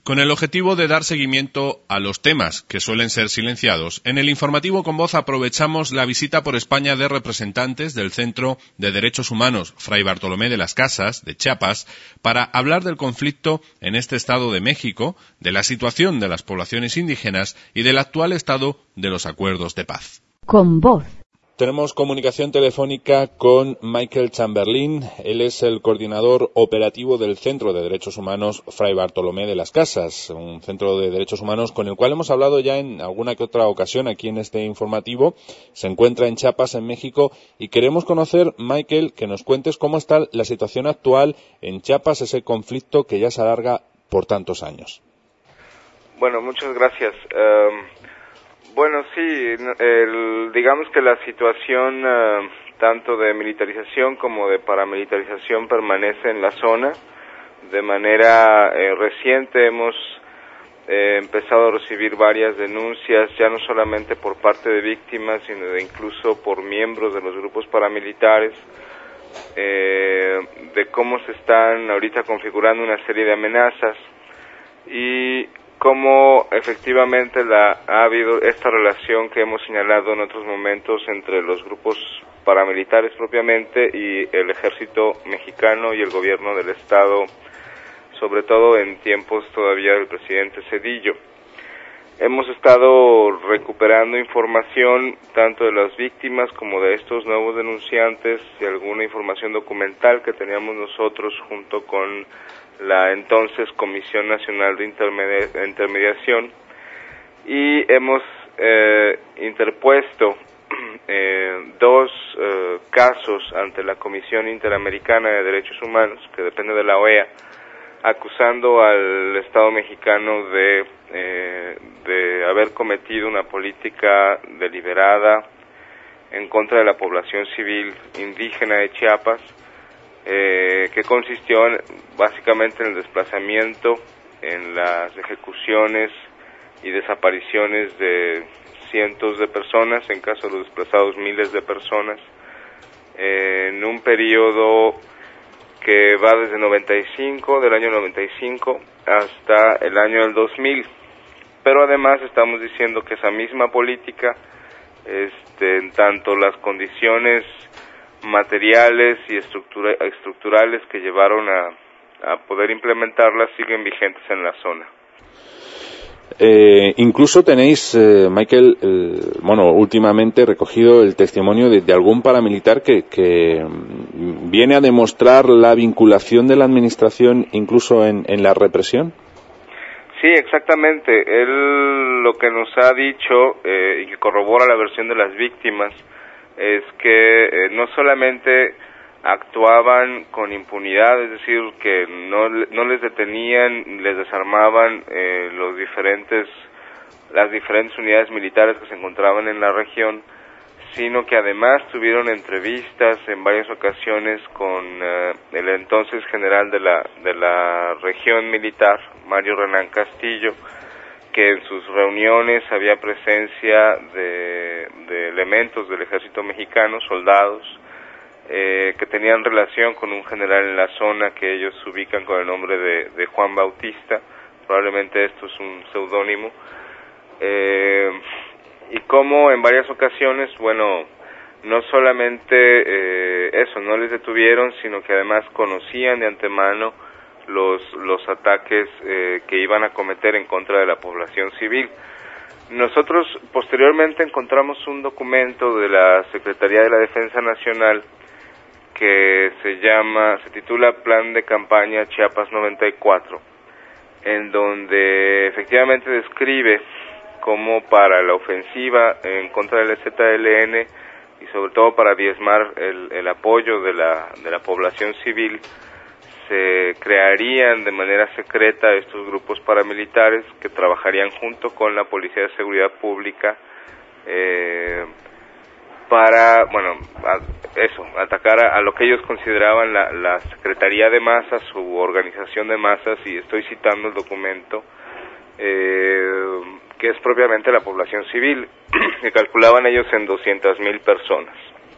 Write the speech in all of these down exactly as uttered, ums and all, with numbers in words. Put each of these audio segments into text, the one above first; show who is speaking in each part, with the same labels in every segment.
Speaker 1: Con el objetivo de dar seguimiento a los temas que suelen ser silenciados, en el informativo con voz aprovechamos la visita por España de representantes del Centro de Derechos Humanos Fray Bartolomé de las Casas, de Chiapas, para hablar del conflicto en este estado de México, de la situación de las poblaciones indígenas y del actual estado de los acuerdos de paz.
Speaker 2: Con voz.
Speaker 1: Tenemos comunicación telefónica con Michael Chamberlain. Él es el coordinador operativo del Centro de Derechos Humanos Fray Bartolomé de las Casas, un centro de derechos humanos con el cual hemos hablado ya en alguna que otra ocasión aquí en este informativo. Se encuentra en Chiapas, en México, y queremos conocer, Michael, que nos cuentes cómo está la situación actual en Chiapas, ese conflicto que ya se alarga por tantos años.
Speaker 3: Bueno, muchas gracias. Um... Bueno, sí, el, digamos que la situación uh, tanto de militarización como de paramilitarización permanece en la zona. De manera eh, reciente hemos eh, empezado a recibir varias denuncias, ya no solamente por parte de víctimas, sino de incluso por miembros de los grupos paramilitares, eh, de cómo se están ahorita configurando una serie de amenazas y cómo efectivamente la, ha habido esta relación que hemos señalado en otros momentos entre los grupos paramilitares propiamente y el ejército mexicano y el gobierno del estado, sobre todo en tiempos todavía del presidente Zedillo. Hemos estado recuperando información tanto de las víctimas como de estos nuevos denunciantes y alguna información documental que teníamos nosotros junto con la entonces Comisión Nacional de Intermedia- Intermediación, y hemos eh, interpuesto eh, dos eh, casos ante la Comisión Interamericana de Derechos Humanos, que depende de la O E A, acusando al Estado mexicano de, eh, de haber cometido una política deliberada en contra de la población civil indígena de Chiapas, Eh, que consistió en, básicamente en el desplazamiento, en las ejecuciones y desapariciones de cientos de personas, en caso de los desplazados miles de personas, eh, en un periodo que va desde noventa y cinco, del año noventa y cinco hasta el año del dos mil. Pero además estamos diciendo que esa misma política, este, en tanto las condiciones materiales y estructura, estructurales que llevaron a, a poder implementarlas siguen vigentes en la zona.
Speaker 1: Eh, incluso tenéis, eh, Michael, el, bueno, últimamente recogido el testimonio de, de algún paramilitar que, que viene a demostrar la vinculación de la administración incluso en, en la represión.
Speaker 3: Sí, exactamente. Él lo que nos ha dicho eh, y que corrobora la versión de las víctimas es que eh, no solamente actuaban con impunidad, es decir, que no, no les detenían, les desarmaban eh, los diferentes, las diferentes unidades militares que se encontraban en la región, sino que además tuvieron entrevistas en varias ocasiones con eh, el entonces general de la, de la región militar, Mario Renán Castillo, que en sus reuniones había presencia de, de elementos del ejército mexicano, soldados, eh, que tenían relación con un general en la zona que ellos ubican con el nombre de, de Juan Bautista, probablemente esto es un seudónimo, eh, y como en varias ocasiones, bueno, no solamente eh, eso, no les detuvieron, sino que además conocían de antemano los los ataques eh, que iban a cometer en contra de la población civil. Nosotros posteriormente encontramos un documento de la Secretaría de la Defensa Nacional que se llama, se titula Plan de Campaña Chiapas noventa y cuatro, en donde efectivamente describe cómo para la ofensiva en contra del E Z L N y sobre todo para diezmar el, el apoyo de la de la población civil, se crearían de manera secreta estos grupos paramilitares que trabajarían junto con la Policía de Seguridad Pública eh, para, bueno, a, eso, atacar a, a lo que ellos consideraban la, la Secretaría de Masas, su organización de masas, y estoy citando el documento, eh, que es propiamente la población civil, que calculaban ellos en doscientas mil personas.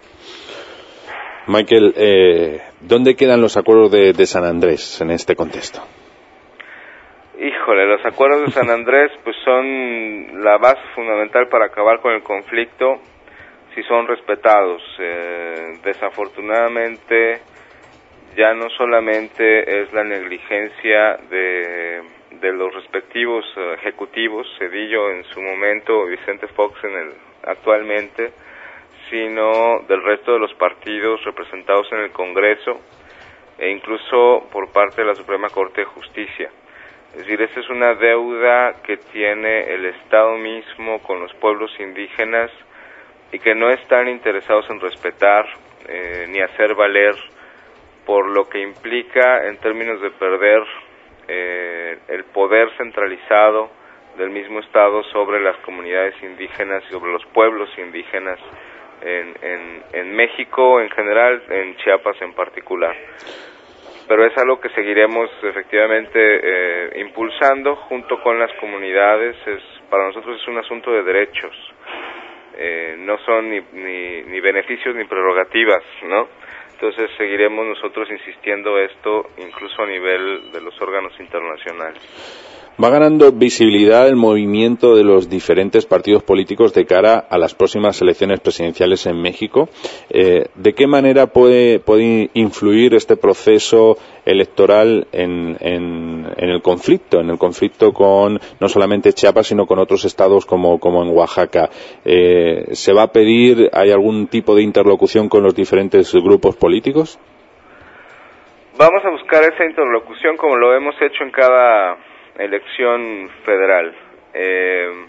Speaker 1: Michael, eh, ¿dónde quedan los acuerdos de, de San Andrés en este contexto?
Speaker 3: Hijo, Híjole, los acuerdos de San Andrés pues son la base fundamental para acabar con el conflicto si son respetados. Eh, desafortunadamente ya no solamente es la negligencia de, de los respectivos uh, ejecutivos, Zedillo en su momento, Vicente Fox en el actualmente, sino del resto de los partidos representados en el Congreso e incluso por parte de la Suprema Corte de Justicia. Es decir, esa es una deuda que tiene el Estado mismo con los pueblos indígenas y que no están interesados en respetar eh, ni hacer valer, por lo que implica en términos de perder eh, el poder centralizado del mismo Estado sobre las comunidades indígenas y sobre los pueblos indígenas en, en, en México en general, en Chiapas en particular. Pero es algo que seguiremos efectivamente eh, impulsando junto con las comunidades. Es, para nosotros es un asunto de derechos, eh, no son ni, ni, ni beneficios ni prerrogativas, ¿no? Entonces seguiremos nosotros insistiendo esto incluso a nivel de los órganos internacionales.
Speaker 1: Va ganando visibilidad el movimiento de los diferentes partidos políticos de cara a las próximas elecciones presidenciales en México. Eh, ¿De qué manera puede, puede influir este proceso electoral en, en, en el conflicto, en el conflicto con no solamente Chiapas, sino con otros estados como, como en Oaxaca? Eh, ¿Se va a pedir, hay algún tipo de interlocución con los diferentes grupos políticos?
Speaker 3: Vamos a buscar esa interlocución como lo hemos hecho en cada elección federal. Eh,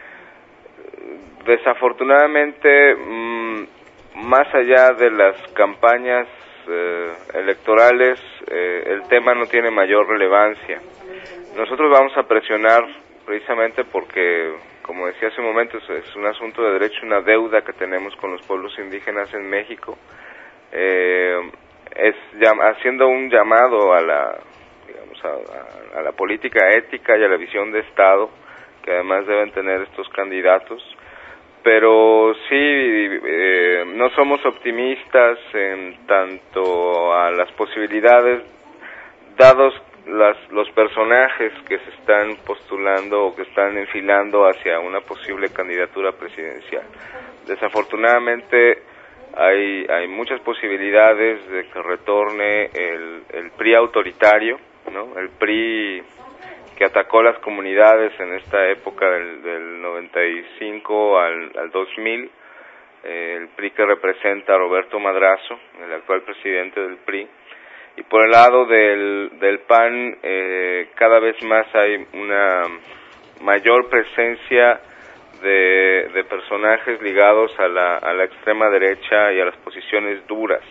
Speaker 3: desafortunadamente, mmm, más allá de las campañas eh, electorales, eh, el tema no tiene mayor relevancia. Nosotros vamos a presionar precisamente porque, como decía hace un momento, es, es un asunto de derecho, una deuda que tenemos con los pueblos indígenas en México, eh, es llam- haciendo un llamado a la digamos a, a, a la política ética y a la visión de Estado que además deben tener estos candidatos, pero sí eh, no somos optimistas en tanto a las posibilidades dados las, los personajes que se están postulando o que están enfilando hacia una posible candidatura presidencial. Desafortunadamente hay, hay muchas posibilidades de que retorne el, el P R I autoritario, ¿no? El P R I que atacó las comunidades en esta época del, del noventa y cinco al, al dos mil, eh, el P R I que representa a Roberto Madrazo, el actual presidente del P R I, y por el lado del, del P A N eh, cada vez más hay una mayor presencia de, de personajes ligados a la, a la extrema derecha y a las posiciones duras,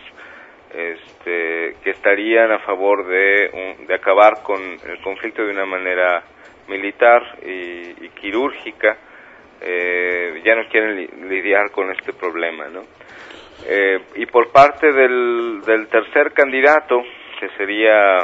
Speaker 3: este, que estarían a favor de, un, de acabar con el conflicto de una manera militar y, y quirúrgica. Eh, ya no quieren li, lidiar con este problema, ¿no? Eh, y por parte del, del tercer candidato, que sería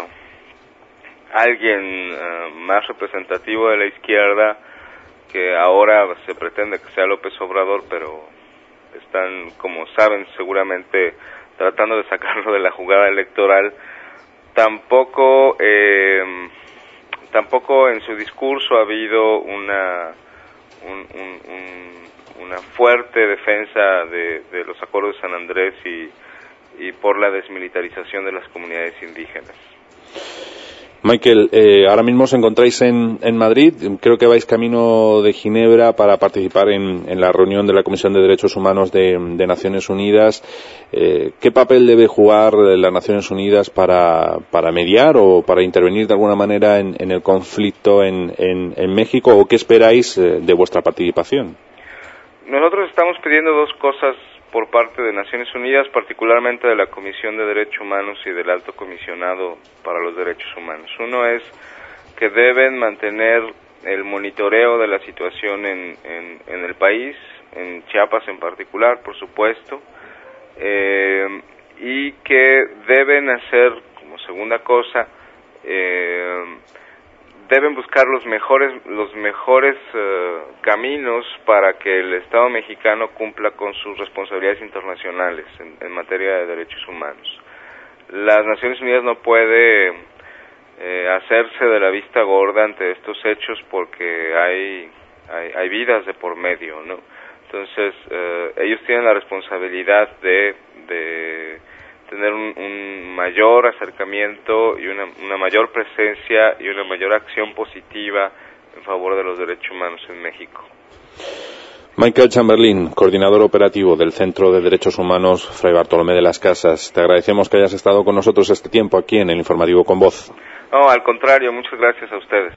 Speaker 3: alguien uh, más representativo de la izquierda, que ahora se pretende que sea López Obrador, pero están, como saben, seguramente tratando de sacarlo de la jugada electoral, tampoco eh, tampoco en su discurso ha habido una un, un, un, una fuerte defensa de, de los acuerdos de San Andrés y, y por la desmilitarización de las comunidades indígenas.
Speaker 1: Michael, eh, ahora mismo os encontráis en, en Madrid, creo que vais camino de Ginebra para participar en, en la reunión de la Comisión de Derechos Humanos de, de Naciones Unidas. Eh, ¿Qué papel debe jugar las Naciones Unidas para, para mediar o para intervenir de alguna manera en, en el conflicto en, en, en México, o qué esperáis de vuestra participación?
Speaker 3: Nosotros estamos pidiendo dos cosas por parte de Naciones Unidas, particularmente de la Comisión de Derechos Humanos y del Alto Comisionado para los Derechos Humanos. Uno es que deben mantener el monitoreo de la situación en, en, en el país, en Chiapas en particular, por supuesto, eh, y que deben hacer, como segunda cosa, eh, deben buscar los mejores los mejores uh, caminos para que el Estado mexicano cumpla con sus responsabilidades internacionales en, en materia de derechos humanos. Las Naciones Unidas no puede eh, hacerse de la vista gorda ante estos hechos porque hay, hay, hay vidas de por medio, ¿no? Entonces, eh, ellos tienen la responsabilidad de, de tener un, un mayor acercamiento y una, una mayor presencia y una mayor acción positiva en favor de los derechos humanos en México.
Speaker 1: Michael Chamberlain, coordinador operativo del Centro de Derechos Humanos Fray Bartolomé de las Casas, te agradecemos que hayas estado con nosotros este tiempo aquí en el Informativo con Voz.
Speaker 3: No, al contrario, muchas gracias a ustedes.